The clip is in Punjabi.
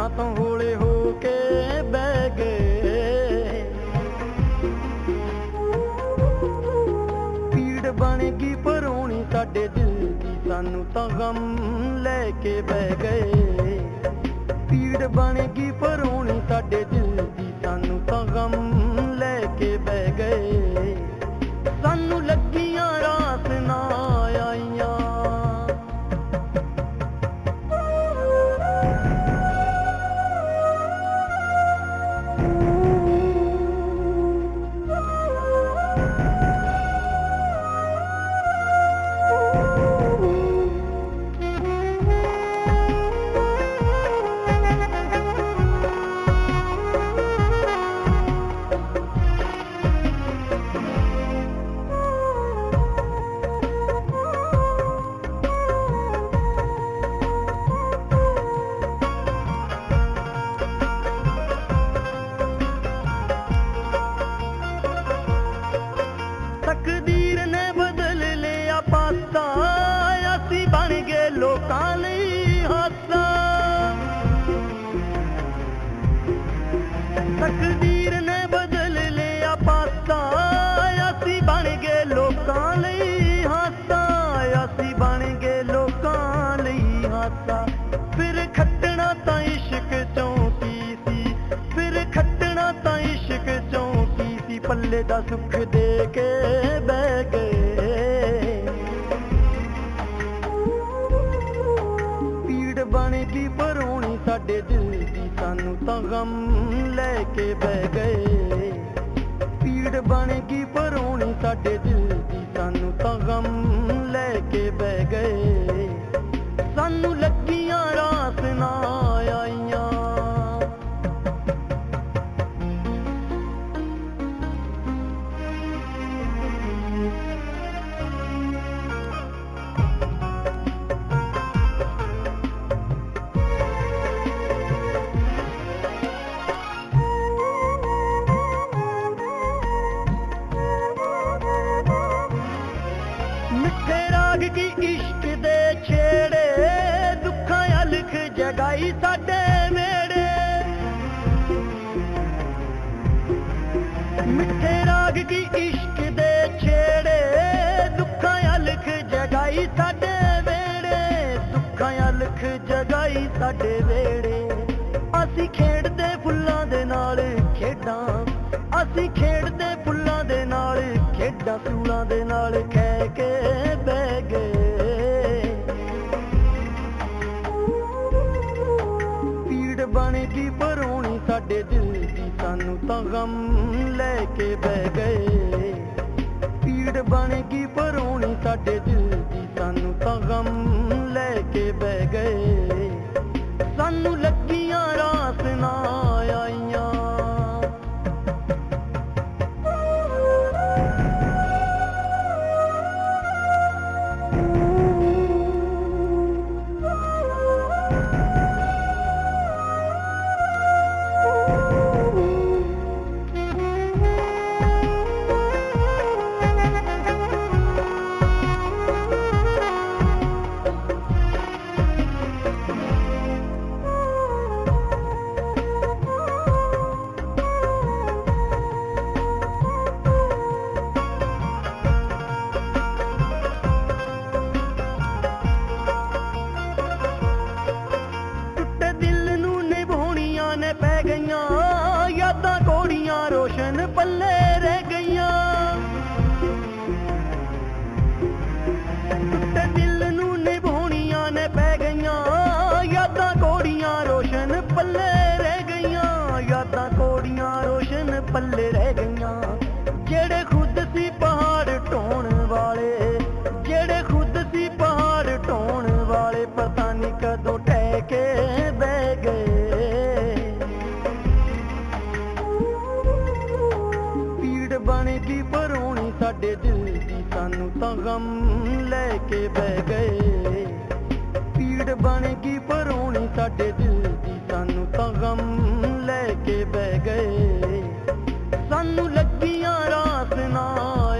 ਅੱਖਾਂ ਤੋਂ ਹੌਲੇ ਹੋ ਕੇ ਬਹਿ ਗਏ। ਪੀੜ ਬਣ ਗਈ ਪਰੋਣੀ ਸਾਡੇ ਦਿਲ ਦੀ, ਸਾਨੂੰ ਤਾਂ ਗਮ ਲੈ ਕੇ ਬਹਿ ਗਏ। ਪੀੜ ਬਣ ਗਈ ਪਰੋਣੀ ਸਾਡੇ ਦਿਲ ਦੀ, ਸਾਨੂੰ ਤਾਂ ਗਮ ਲੈ ਕੇ ਬਹਿ ਗਏ। ਸਾਨੂੰ ਲੱਗੀਆਂ ਰਾਸ ਨਾ ਆਈਆਂ, ਤਕਦੀਰ ਨੇ ਬਦਲ ਲਿਆ ਪਾਸਾ, ਅਸੀਂ ਬਣ ਗਏ ਲੋਕਾਂ ਲਈ ਹਾਸਾ। ਤਕਦੀਰ ਨੇ ਬਦਲ ਲਿਆ ਪਾਸਾ, ਅਸੀਂ ਬਣ ਗਏ ਲੋਕਾਂ ਲਈ ਹਾਸਾ। ਅਸੀਂ ਬਣ ਗਏ ਲੋਕਾਂ ਲਈ ਹਾਸਾ। ਫਿਰ ਖੱਟਣਾ ਤਾਂ ਇਸ਼ਕ ਚੋਂ ਕੀ ਸੀ, ਫਿਰ ਖੱਟਣਾ ਤਾਂ ਇਸ਼ਕ ਚੋਂ ਕੀ ਸੀ। ਪੱਲੇ ਦਾ ਸੁੱਖ ਦੇ ਕੇ ਬਹਿ ਗਏ। ਪੀੜ ਬਣ ਗਈ ਪਰੋਣੀ ਸਾਡੇ ਦਿਲ ਦੀ, ਸਾਨੂੰ ਤਾਂ ਗਮ ਲੈ ਕੇ ਬਹਿ ਗਏ। ਪੀੜ ਬਣ ਗਈ ਪਰੋਣੀ ਸਾਡੇ ਦਿਲ ਦੀ, ਸਾਨੂੰ ਤਾਂ ਗਮ ਲੈ ਕੇ ਬਹਿ ਗਏ। ਸਾਨੂੰ ਲੱਗੀਆਂ ਰਾਸ ਨਾ ਆਈਆਂ, ਮਿੱਠੇ ਰਾਗ ਕੀ ਇਸ਼ਕ ਦੇ ਛੇੜੇ, ਦੁੱਖਾਂ ਅਲਖ ਜਗਾਈ ਸਾਡੇ ਮੇੜੇ। ਮਿੱਠੇ ਰਾਗ ਕੀ ਇਸ਼ਕ ਦੇ ਛੇੜੇ, ਦੁੱਖਾਂ ਅਲਖ ਜਗਾਈ ਸਾਡੇ ਵੇੜੇ। ਦੁੱਖਾਂ ਅਲਖ ਜਗਾਈ ਸਾਡੇ ਵੇੜੇ। ਅਸੀਂ ਖੇਡਦੇ ਫੁੱਲਾਂ ਦੇ ਨਾਲ ਖੇਡਾਂ, ਅਸੀਂ ਖੇਡਦੇ ਫੁੱਲਾਂ ਦੇ ਨਾਲ ਖੇਡਾਂ। ਸੂਲਾਂ ਦੇ ਨਾਲ ਖਹਿ ਕੇ ਬਹਿ ਗਏ। ਪੀੜ ਬਣ ਗਈ ਪਰੋਣੀ ਸਾਡੇ ਦਿਲ ਦੀ, ਸਾਨੂੰ ਤਾਂ ਗਮ ਲੈ ਕੇ ਬਹਿ ਗਏ। ਪੀੜ ਬਣ ਗਈ ਪਰੋਣੀ ਸਾਡੇ ਦਿਲ ਦੀ, ਸਾਨੂੰ ਤਾਂ ਗਮ ਲੈ ਕੇ ਬਹਿ ਗਏ। ਸਾਨੂੰ ਲੱਗੀਆਂ ਰਾਸ ਨਾ ਆਈਆਂ, ਪੈ ਗਈਆਂ ਯਾਦਾਂ ਕੋੜੀਆਂ ਰੋਸ਼ਨ ਪੱਲੇ ਰਹਿ ਗਈਆਂ। ਟੁੱਟੇ ਦਿਲ ਨੂੰ ਨਿਭਾਉਣੀਆਂ ਨੇ ਪੈ ਗਈਆਂ, ਯਾਦਾਂ ਕੋੜੀਆਂ ਰੋਸ਼ਨ ਪੱਲੇ ਰਹਿ ਗਈਆਂ। ਯਾਦਾਂ ਕੋੜੀਆਂ ਰੋਸ਼ਨ ਪੱਲੇ ਰਹਿ ਗਈਆਂ। ਜਿਹੜੇ ਖੁਦ ਸੀ ਪਹਾੜ ਢਾਉਣ ਵਾਲੇ, ਜਿਹੜੇ ਖੁਦ ਸੀ ਪਹਾੜ ਢਾਉਣ ਵਾਲੇ, ਪਤਾ ਨਹੀਂ ਕਦੋਂ ਠਹਿ ਕੇ ਬਹਿ ਗਏ। ਬਣ ਗਈ ਪਰੋਣੀ ਸਾਡੇ ਦਿਲ ਦੀ, ਸਾਨੂੰ ਤਾਂ ਗਮ ਲੈ ਕੇ ਬਹਿ ਗਏ। ਪੀੜ ਬਣ ਗਈ ਪਰੋਣੀ ਸਾਡੇ ਦਿਲ ਦੀ, ਸਾਨੂੰ ਤਾਂ ਗਮ ਲੈ ਕੇ ਬਹਿ ਗਏ। ਸਾਨੂੰ ਲੱਗੀਆਂ ਰਾਸ ਨਾ